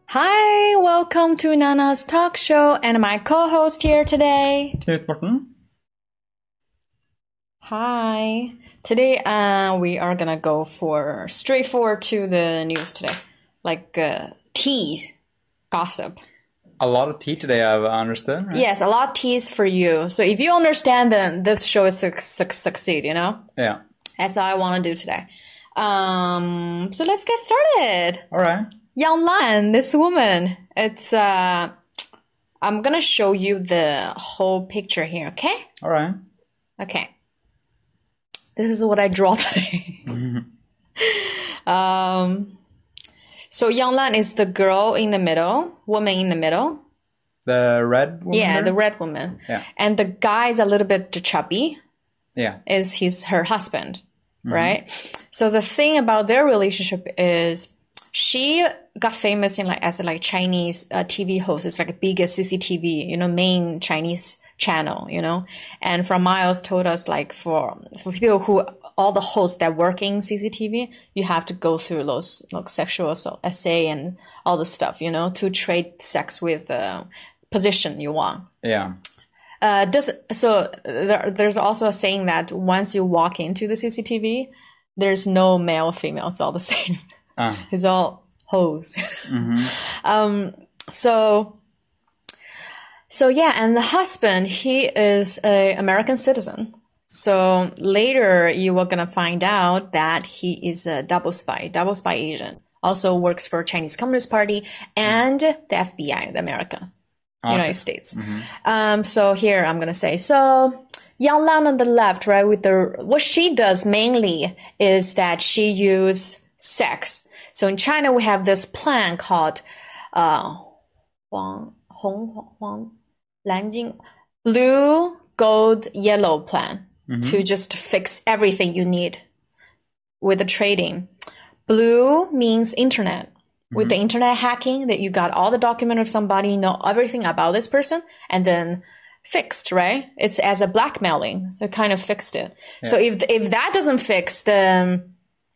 Hi, welcome to Nana's talk show and my co-host here today. Knut Morten. Hi. Today we are gonna go for straightforward to the news today. Like tea, gossip. A lot of tea today, I understand, right? Yes, a lot of teas for you. So if you understand, then this show is succeed, you know? Yeah. That's all I want to do today. So let's get started. All right. Yang Lan, this woman, it's I'm gonna show you the whole picture here, okay? All right. Okay. This is what I draw today. So Yang Lan is the girl in the middle, woman in the middle. The red woman? Yeah, there? the red woman. Yeah. And the guy is a little bit chubby. Yeah. Is her husband, right? So the thing about their relationship is she got famous as Chinese TV host. It's like a biggest CCTV, main Chinese channel, And from Miles told us like for people who all the hosts that work in CCTV, you have to go through those like sexual assault essay and all the stuff, to trade sex with the position you want. Yeah. There's also a saying that once you walk into the CCTV, there's no male, female. It's all the same. It's all hoes. So yeah, and the husband, he is an American citizen. So later you are gonna find out that he is a double spy agent. Also works for Chinese Communist Party and the FBI, the America, United States. So here I'm gonna say Yang Lan on the left, right, what she does mainly is that she uses sex. So in China, we have this plan called blue, gold, yellow plan to just fix everything you need with the trading. Blue means internet. With the internet hacking, that you got all the document of somebody, you know everything about this person, and then fixed, right? It's as a blackmailing. So kind of fixed it. Yeah. So if that doesn't fix, then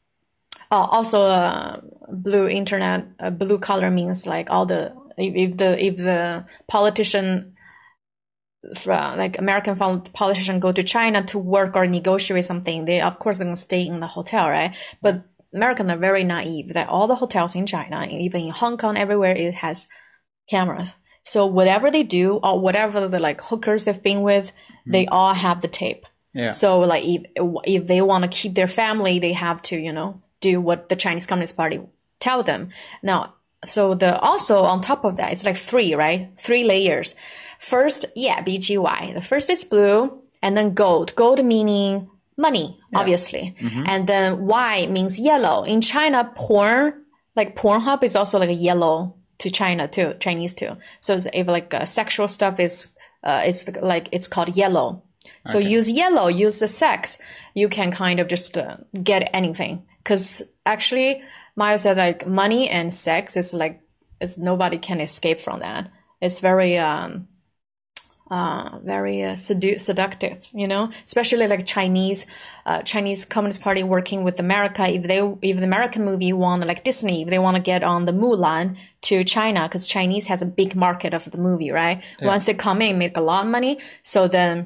also blue internet, blue color means like all the if the politician, like American politician, go to China to work or negotiate something, they of course gonna stay in the hotel, right? But Americans are very naive that all the hotels in China, even in Hong Kong, everywhere, it has cameras. So whatever they do, or whatever the like hookers they've been with, they all have the tape. Yeah. So like if they want to keep their family, they have to, do what the Chinese Communist Party tell them. Now, so also on top of that, it's like three layers. First, BGY. The first is blue, and then gold. Gold meaning money, obviously. And then Y means yellow. In China, porn, like Pornhub is also like a yellow to China too, Chinese too. So if like sexual stuff is it's called yellow. So use yellow, use the sex. You can kind of just get anything. Because actually, Maya said like money and sex is nobody can escape from that. It's very seductive, especially like Chinese Communist Party working with America. If the American movie want, like Disney, if they want to get on the Mulan to China, because Chinese has a big market of the movie, right? Yeah. Once they come in, make a lot of money. So then,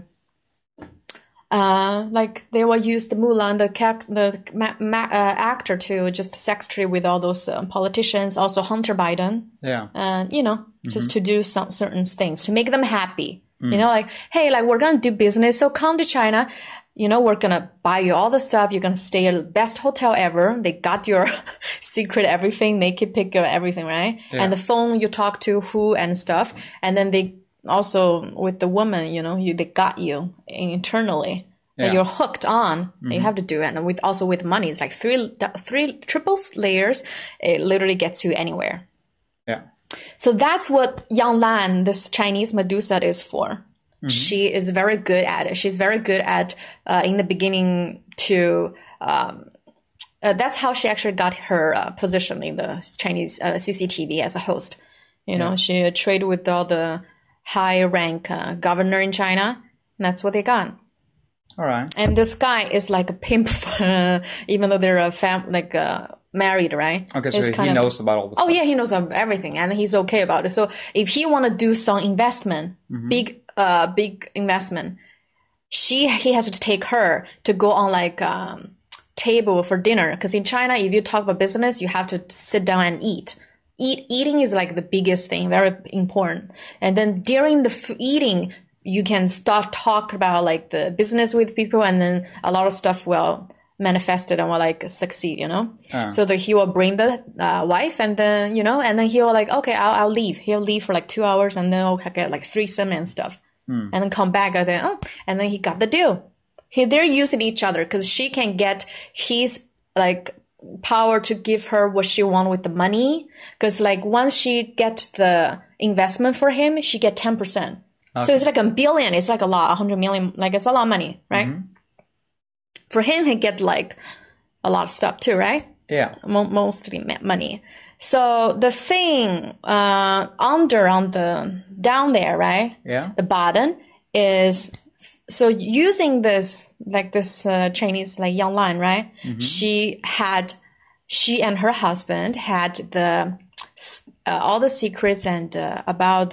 they will use the Mulan, the actor to just sex trade with all those politicians, also Hunter Biden. Yeah. Just to do some certain things to make them happy. Like, hey, like we're going to do business. So come to China, we're going to buy you all the stuff. You're going to stay at the best hotel ever. They got your secret, everything. They can pick your everything, right? Yeah. And the phone you talk to who and stuff. And then they also with the woman, they got you internally. Yeah. You're hooked on. You have to do it. And with money, it's like three triple layers. It literally gets you anywhere. Yeah. So that's what Yang Lan, this Chinese Medusa, is for. She is very good at it. She's very good at, in the beginning, to... that's how she actually got her position in the Chinese CCTV as a host. She traded with all the high-rank governor in China, and that's what they got. All right. And this guy is like a pimp, even though they're married, right? Okay, so he knows about all this stuff. Oh yeah, he knows everything, and he's okay about it. So if he want to do some investment, big investment, he has to take her to go on like table for dinner. Because in China, if you talk about business, you have to sit down and eat. Eating is like the biggest thing, very important. And then during the eating, you can start talk about like the business with people, and then a lot of stuff will manifested and will like succeed, you know. So that he will bring the wife, and then and then he will like, okay, I'll leave. He'll leave for like 2 hours, and then he'll get like threesome and stuff, and then come back, and then he got the deal. They're using each other because she can get his like power to give her what she want with the money. Because like once she get the investment for him, she get 10%. So it's like $1 billion. It's like a lot, 100 million. Like it's a lot of money, right? For him, he get like a lot of stuff too, right? Yeah. Mostly money. So the thing down there, right? Yeah. The bottom is, so using this Chinese like Yang Lan, right? She and her husband had the all the secrets and about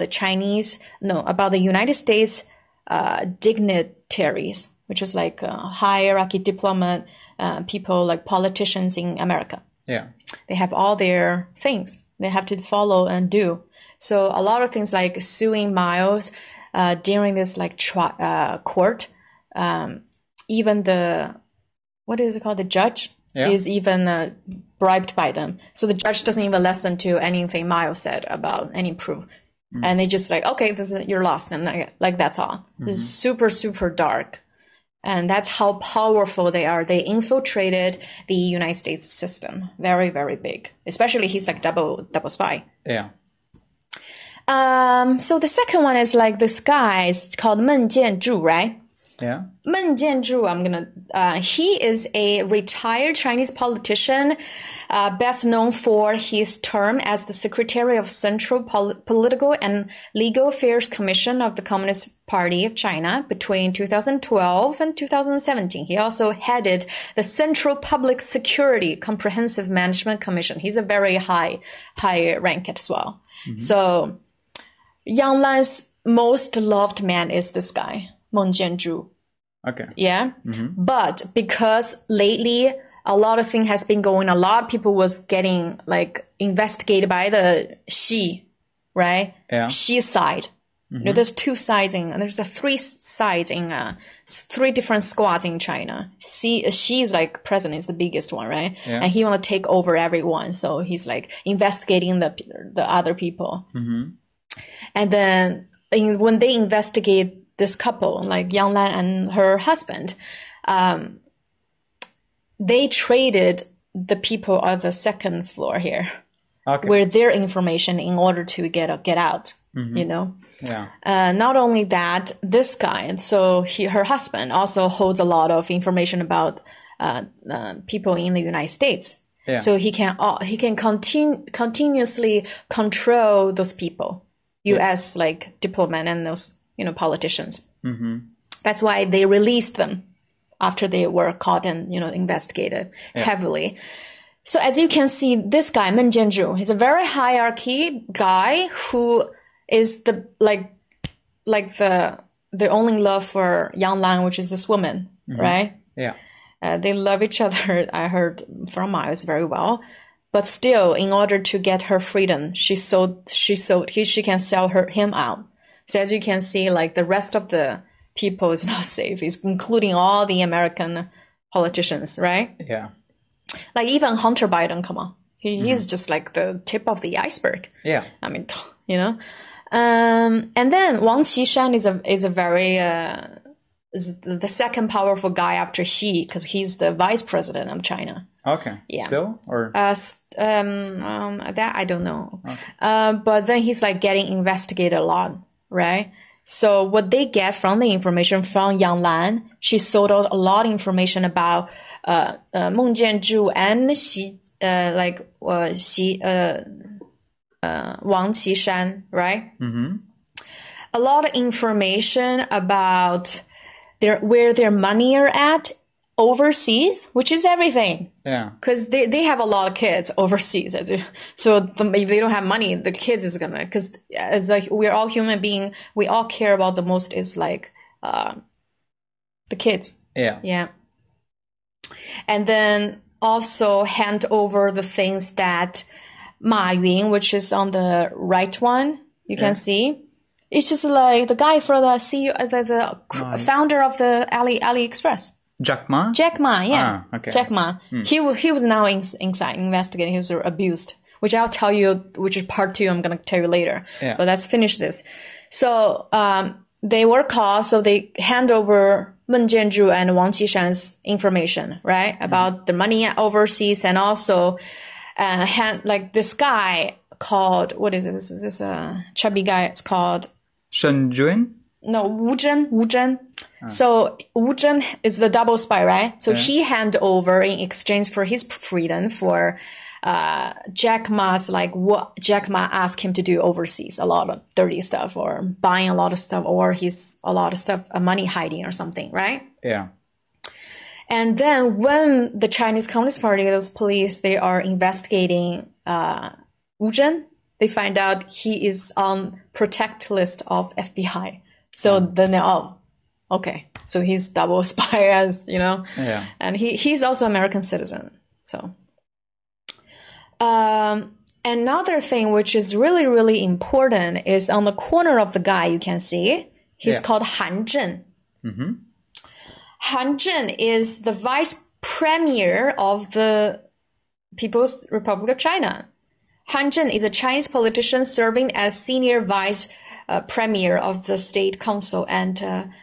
the United States dignitaries, which is like hierarchy diplomat people, like politicians in America. Yeah. They have all their things they have to follow and do. So a lot of things like suing Miles during this like court, even the, what is it called? The judge is even bribed by them. So the judge doesn't even listen to anything Miles said about any proof. And they just like, okay, you're lost. And like that's all. This is super, super dark. And that's how powerful they are. They infiltrated the United States system. Very, very big. Especially he's like double spy. Yeah. So the second one is like this guy is called Meng Jianzhu, right? Yeah. Meng Jianzhu, he is a retired Chinese politician, best known for his term as the Secretary of Central Political and Legal Affairs Commission of the Communist Party of China between 2012 and 2017. He also headed the Central Public Security Comprehensive Management Commission. He's a very high rank as well. So Yang Lan's most loved man is this guy, Meng Jianzhu. Okay. Yeah. But because lately a lot of things has been going, a lot of people was getting like investigated by the Xi, right? Yeah. Xi side. There's two sides there's three sides in 3 different squads in China. Xi is like president, is the biggest one, right? Yeah. And he want to take over everyone. So he's like investigating the other people. And then when they investigate this couple, like Yang Lan and her husband, they traded the people on the second floor here with their information in order to get out, you know? Yeah. Not only that, this guy, so her husband also holds a lot of information about people in the United States. Yeah. So he can continuously control those people, U.S. like diplomat and those politicians. That's why they released them after they were caught and investigated heavily. So as you can see, this guy Meng Jianzhu, he's a very hierarchy guy who is the only love for Yang Lan, which is this woman, right? Yeah. They love each other. I heard from Miles very well, but still, in order to get her freedom, she can sell him out. So as you can see, like the rest of the people is not safe, including all the American politicians, right? Yeah. Like even Hunter Biden, come on, he's just like the tip of the iceberg. Yeah. I mean, and then Wang Qishan is a very is the second powerful guy after Xi, because he's the vice president of China. Okay. Yeah. Still or that I don't know. Okay. But then he's like getting investigated a lot, right? So what they get from the information from Yang Lan, she sold out a lot of information about Meng Jianzhu and Xi, Wang Qishan, right? A lot of information about where their money are at overseas, which is everything. Yeah. Because they have a lot of kids overseas. So if they don't have money, the kids is gonna, because we're all human beings, we all care about the most is like the kids. Yeah. Yeah. And then also hand over the things that Ma Yun, which is on the right one, you can see. It's just like the guy for the CEO, the founder of the AliExpress. Jack Ma? Jack Ma, yeah. Ah, okay. Jack Ma. He was now inside investigating. He was abused, which I'll tell you, which is part 2. I'm going to tell you later. Yeah. But let's finish this. So they were caught, so they hand over Meng Jianzhu and Wang Qishan's information, right? About the money overseas, and also like this guy called, what is it? This is a chubby guy. It's called Shen Juan? No, Wu Zhen. So Wu Zhen is the double spy, right? So he hand over in exchange for his freedom for Jack Ma's, like what Jack Ma asked him to do overseas, a lot of dirty stuff or buying a lot of stuff, or a lot of stuff, money hiding or something, right? Yeah. And then when the Chinese Communist Party, those police, they are investigating Wu Zhen, they find out he is on protect list of FBI. So then they're, okay. So he's double spy, as you know. Yeah. And he's also American citizen. So another thing which is really, really important is on the corner of the guy you can see. He's called Han Zhen. Mm-hmm. Han Zhen is the vice premier of the People's Republic of China. Han Zhen is a Chinese politician serving as senior vice premier of the State Council and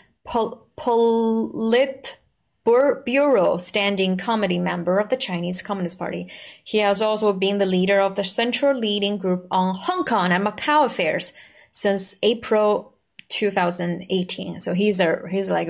Politburo standing committee member of the Chinese Communist Party. He has also been the leader of the Central Leading Group on Hong Kong and Macau affairs since April 2018. So he's like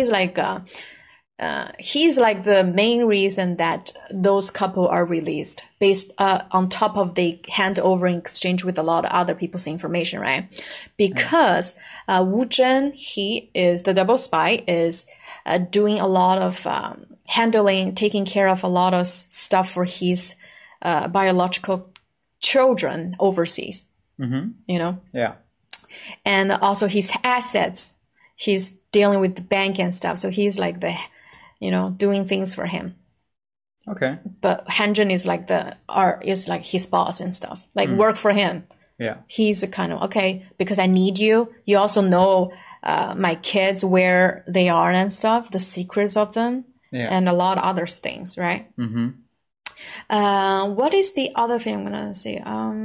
the main reason that those couple are released, based on top of they hand over in exchange with a lot of other people's information, right? Because Wu Zhen, he is the double spy, is doing a lot of taking care of a lot of stuff for his biological children overseas. Mm-hmm. You know? Yeah. And also his assets, he's dealing with the bank and stuff. So he's like doing things for him. Okay. But Han Zhen is like is like his boss and stuff. Like work for him. Yeah. He's a kind of, okay, because I need you. You also know my kids, where they are and stuff, the secrets of them, and a lot of other things, right? Mm-hmm. What is the other thing I'm gonna say?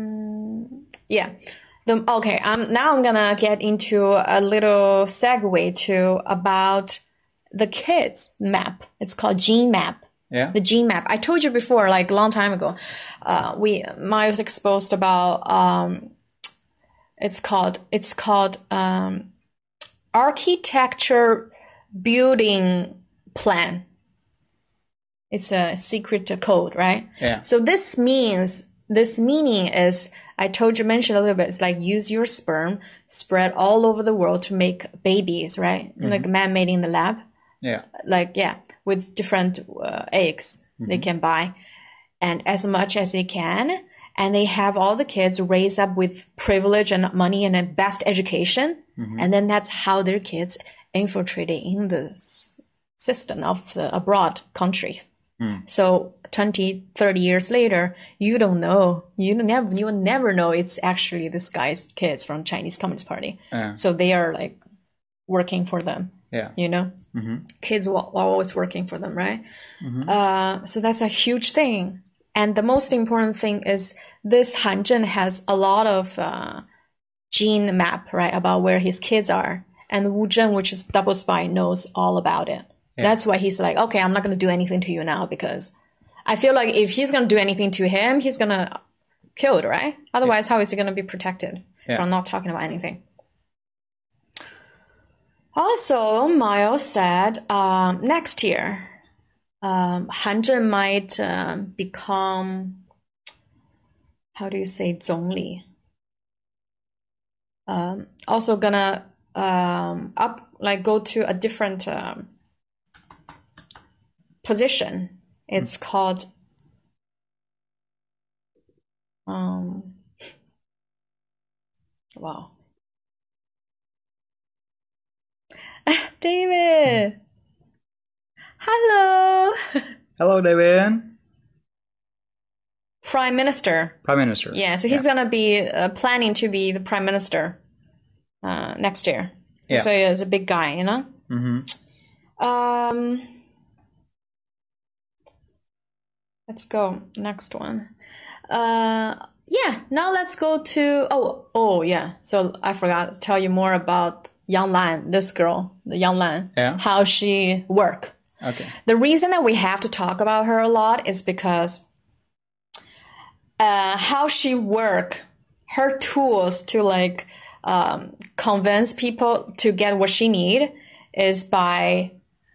Now I'm gonna get into a little segue to about the kids map. It's called Gene Map. Yeah. The Gene Map. I told you before, like a long time ago, I was exposed about it's called architecture building plan. It's a secret code, right? Yeah. So this meaning is, mentioned a little bit, it's like use your sperm, spread all over the world to make babies, right? Mm-hmm. Like man-made in the lab. Yeah. With different eggs they can buy, and as much as they can. And they have all the kids raised up with privilege and money and a best education. Mm-hmm. And then that's how their kids infiltrated in the system of the abroad countries. Mm. So 20, 30 years later, you don't know. You will never know it's actually this guy's kids from Chinese Communist Party. So they are like working for them. Yeah. You know? Mm-hmm. Kids were always working for them, right? Mm-hmm. So that's a huge thing. And the most important thing is this Han Zhen has a lot of gene map, right, about where his kids are. And Wu Zhen, which is double spy, knows all about it. Yeah. That's why he's like, okay, I'm not going to do anything to you now, because I feel like if he's going to do anything to him, he's going to kill it, right? Otherwise, how is he going to be protected from not talking about anything? Also, Miles said next year, Han Zhen might become, how do you say, 总理? Also gonna go to a different position. It's called wow. David. Hello. Hello, David. Prime Minister. Prime Minister. Yeah, so he's gonna be planning to be the Prime Minister next year. Yeah. So he's a big guy, you know. Let's go next one. Yeah. Now let's go to yeah. So I forgot to tell you more about Yang Lan. This girl, the Yang Lan. Yeah. How she work. Okay. The reason that we have to talk about her a lot is because how she work, her tools to like convince people to get what she need is by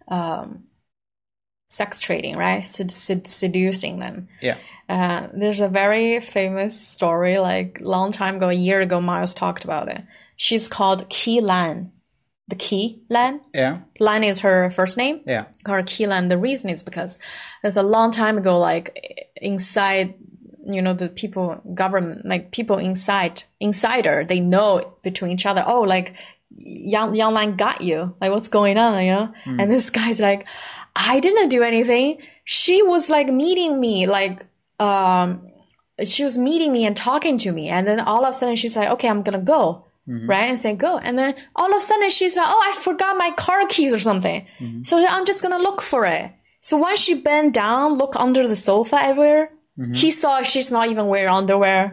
sex trading, right? Seducing them. Yeah. There's a very famous story, like long time ago, a year ago, Miles talked about it. She's called Qi Lan. The Qi Lan. Yeah. Lan is her first name. Yeah. Her Qi Lan. The reason is because there's a long time ago, like inside, you know, the people, government, like people insider, they know between each other. Oh, like Yang Lan got you. Like what's going on, you know? And this guy's like, I didn't do anything. She was like meeting me, like she was meeting me and talking to me, and then all of a sudden she's like, okay, I'm gonna go. Right? And say go. And then all of a sudden she's like, oh, I forgot my car keys or something. So I'm just gonna look for it. So when she bent down, look under the sofa everywhere, he saw she's not even wearing underwear.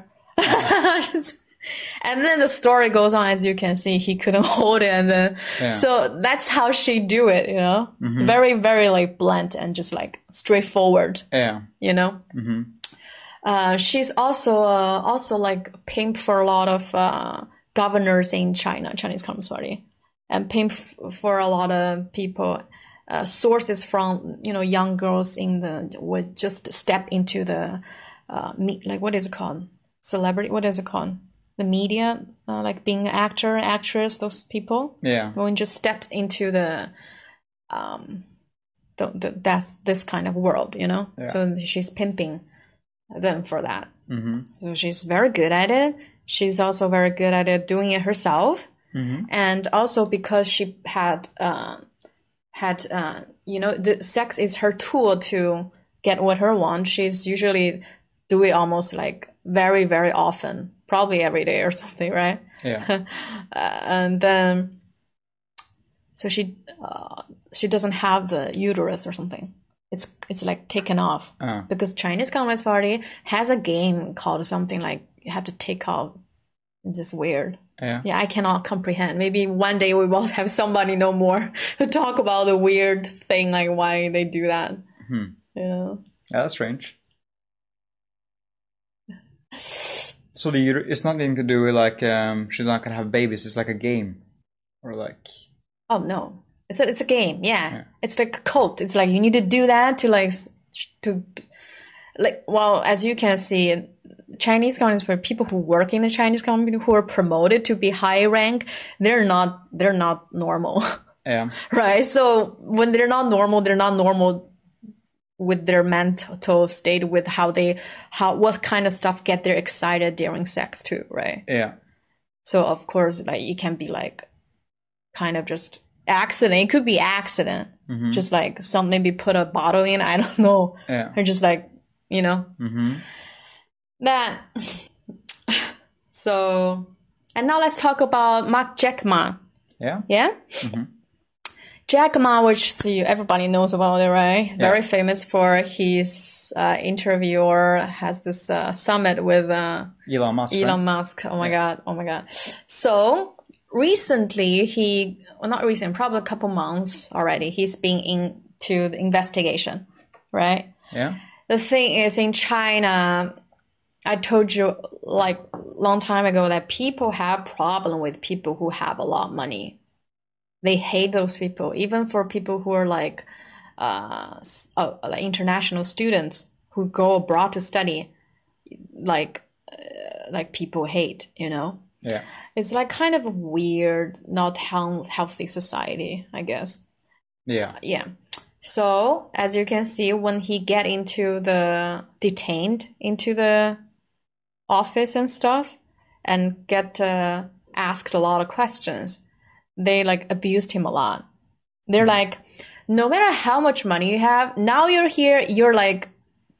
And then the story goes on, as you can see, he couldn't hold it. And then, so that's how she do it, you know, very, very like blunt and just like straightforward, you know. She's also like pimp for a lot of governors in China, Chinese Communist Party, and pimp for a lot of people. Sources from, you know, young girls would just step into the like what is it called? Celebrity? What is it called? The media, like being an actor, actress, those people. Yeah. When just steps into that's this kind of world, you know. Yeah. So she's pimping them for that. So she's very good at it. She's also very good at it doing it herself, and also because she had you know, the sex is her tool to get what her wants. She's usually do it almost like very, very often, probably every day or something, right? Yeah. And then, so she doesn't have the uterus or something. It's like taken off because Chinese Communist Party has a game called something like you have to take out. It's just weird. Yeah, I cannot comprehend. Maybe one day we will have somebody know more to talk about the weird thing, like why they do that. You know? Yeah, that's strange. So it's nothing to do with like she's not gonna have babies. It's like a game, or like. Oh no, it's a game. Yeah, it's like a cult. It's like you need to do that to well, as you can see, Chinese Communist Party people who work in the Chinese Communist Party who are promoted to be high rank, they're not normal. Yeah. Right. So when they're not normal with their mental state, with what kind of stuff get them excited during sex too, right? Yeah. So of course, like you can be like kind of just accident. It could be accident. Just like maybe put a bottle in, I don't know. Yeah. Or just like, you know. That. So, and now let's talk about Jack Ma. Yeah. Yeah. Jack Ma, which everybody knows about it, right? Yeah. Very famous for his interview or has this summit with Elon Musk. Elon Musk. Oh my God. Oh my God. So recently, probably a couple months already, he's been into the investigation, right? Yeah. The thing is, in China, I told you like long time ago that people have problem with people who have a lot of money. They hate those people, even for people who are like international students who go abroad to study. Like people hate, you know. Yeah. It's like kind of a weird, not healthy society, I guess. Yeah. Yeah. So as you can see, when he get detained into the office and stuff, and get asked a lot of questions, they like abused him a lot. They're like, no matter how much money you have, now you're here, you're like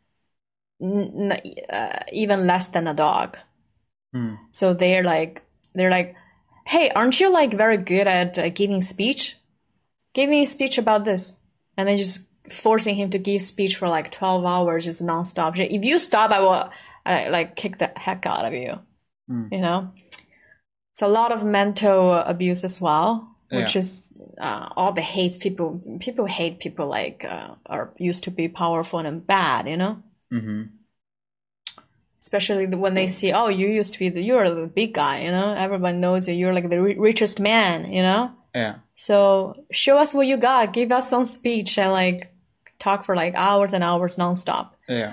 even less than a dog. So they're like, hey, aren't you like very good at giving speech? Give me a speech about this. And then just forcing him to give speech for like 12 hours, just nonstop. If you stop, I will like kick the heck out of you. You know? So a lot of mental abuse as well, which is all the hates people. People hate people like are used to be powerful and bad, you know? Especially when they see, oh, you used to be you're the big guy, you know? Everybody knows you. You're like the richest man, you know? Yeah. So show us what you got. Give us some speech and like talk for like hours and hours nonstop. Yeah.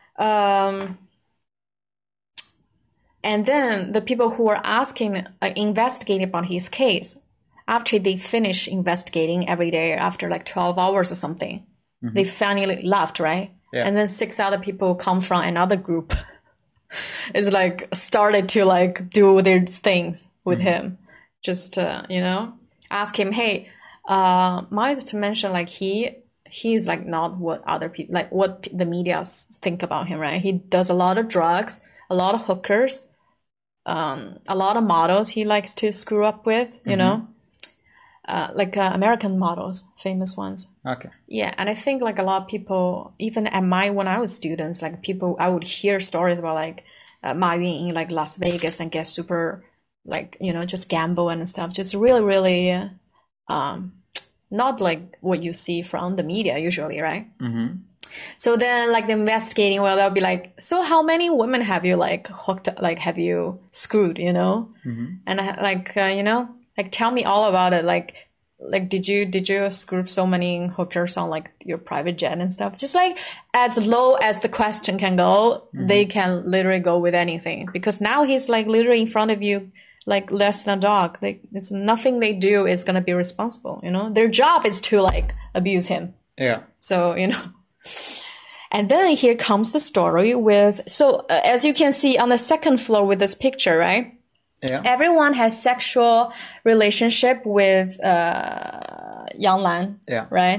And then the people who were investigating about his case, after they finish investigating every day after like 12 hours or something, they finally left, right? Yeah. And then 6 other people come from another group. Is like started to like do their things with him. Just, you know, ask him, hey, Miles to mention like he's like not what other people, like what the media think about him, right? He does a lot of drugs, a lot of hookers, a lot of models he likes to screw up with, you know, like American models, famous ones. Okay. Yeah, and I think like a lot of people, even when I was students, like people, I would hear stories about like Ma Yun in like Las Vegas and get super, like, you know, just gamble and stuff. Just really, really, not like what you see from the media usually, right? So then like the investigating, well, they'll be like, so how many women have you like hooked, like have you screwed, you know? And I, like, you know, like tell me all about it. Like did you screw so many hookers on like your private jet and stuff? Just like as low as the question can go, they can literally go with anything, because now he's like literally in front of you, like less than a dog. It's nothing they do is gonna be responsible, you know? Their job is to like abuse him. Yeah. So, you know. And then here comes the story with, so as you can see on the second floor with this picture, right? Yeah. Everyone has sexual relationship with Yang Lan, right?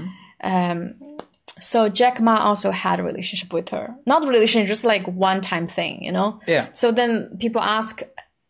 So Jack Ma also had a relationship with her. Not relationship, just like one-time thing, you know? Yeah. So then people ask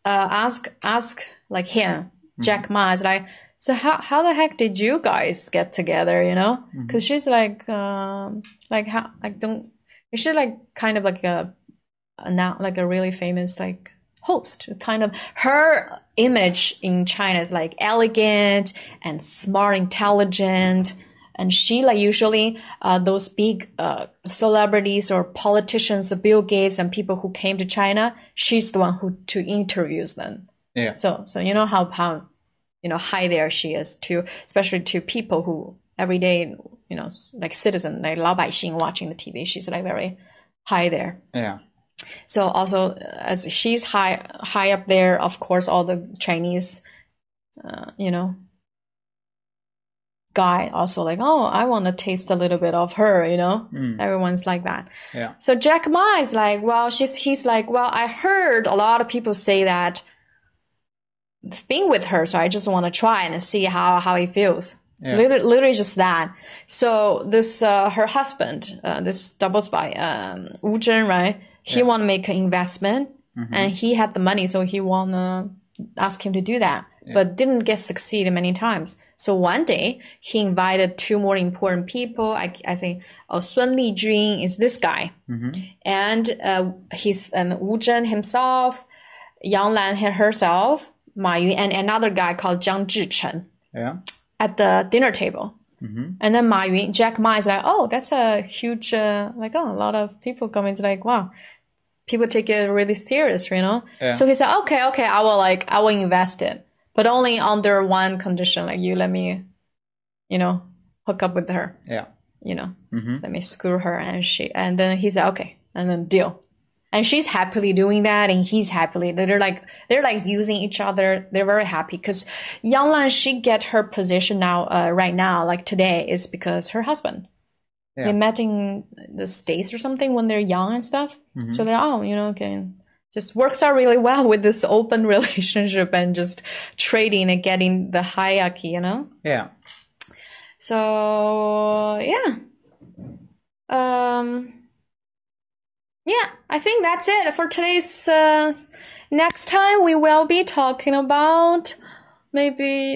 like him, Jack Ma is like, so how the heck did you guys get together, you know? Because she's like how, like she's like kind of like a really famous like host. Kind of her image in China is like elegant and smart, intelligent. And she like usually those big celebrities or politicians, Bill Gates and people who came to China, she's the one who to interviews them. Yeah. So you know how you know high there she is to, especially to people who every day, you know, like citizen, like 老百姓 watching the TV. She's like very high there. Yeah. So also as she's high up there, of course, all the Chinese, you know, guy also like, oh, I want to taste a little bit of her, you know. Everyone's like that. Yeah. So Jack Ma is like, well, he's like, well, I heard a lot of people say that being with her, so I just want to try and see how he feels. Yeah. Literally just that. So this her husband, this double spy, Wu Zhen, right? He want to make an investment, and he had the money, so he want to ask him to do that, but didn't get succeed many times. So one day he invited two more important people. I think Sun Lijun is this guy, and Wu Zhen himself, Yang Lan herself, Ma Yun, and another guy called Jiang Zhichen. Yeah. At the dinner table. And then Jack Ma is like, oh, that's a huge, like, oh, a lot of people come. It's like, wow, people take it really serious, you know? Yeah. So he said, okay, I will invest it, but only under one condition. Like, you let me, you know, hook up with her. Yeah. You know, let me screw her. And then he said, okay. And then deal. And she's happily doing that, and he's happily. They're like using each other. They're very happy because Yang Lan, she get her position now, right now, like today, is because her husband. Yeah. They met in the States or something when they're young and stuff. Mm-hmm. So they're okay. Just works out really well with this open relationship and just trading and getting the hierarchy, Yeah. So yeah. Yeah, I think that's it for today's. Next time we will be talking about maybe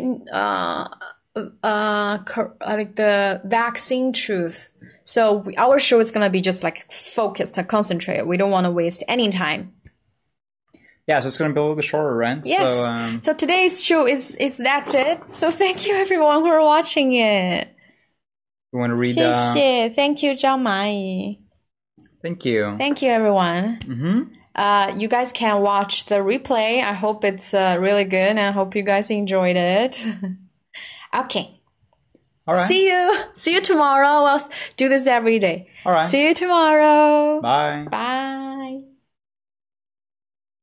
like the vaccine truth. So our show is gonna be just like focused and concentrated. We don't want to waste any time. Yeah, so it's gonna be a little bit shorter, right? Yes. So today's show is that's it. So thank you everyone for watching it. You want to read? 谢谢. Thank you, 张蚂蚁. Thank you. Thank you, everyone. Mm-hmm. You guys can watch the replay. I hope it's really good, and I hope you guys enjoyed it. Okay. All right. See you tomorrow. I'll do this every day. All right. See you tomorrow. Bye. Bye.